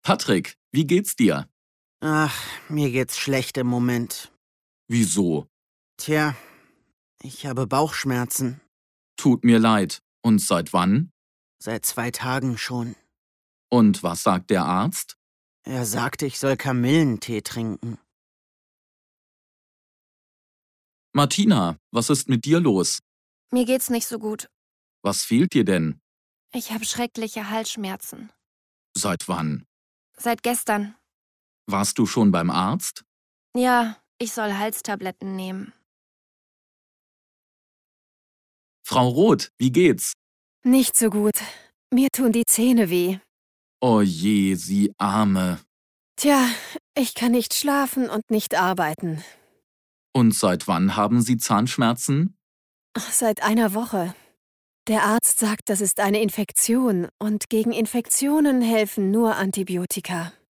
Patrick, wie geht's dir? Ach, mir geht's schlecht im Moment. Wieso? Tja, ich habe Bauchschmerzen. Tut mir leid. Und seit wann? Seit 2 Tagen schon. Und was sagt der Arzt? Er sagte, ich soll Kamillentee trinken. Martina, was ist mit dir los? Mir geht's nicht so gut. Was fehlt dir denn? Ich habe schreckliche Halsschmerzen. Seit wann? Seit gestern. Warst du schon beim Arzt? Ja, ich soll Halstabletten nehmen. Frau Roth, wie geht's? Nicht so gut. Mir tun die Zähne weh. Oh je, Sie Arme. Tja, ich kann nicht schlafen und nicht arbeiten. Und seit wann haben Sie Zahnschmerzen? Seit einer Woche. Der Arzt sagt, das ist eine Infektion und gegen Infektionen helfen nur Antibiotika.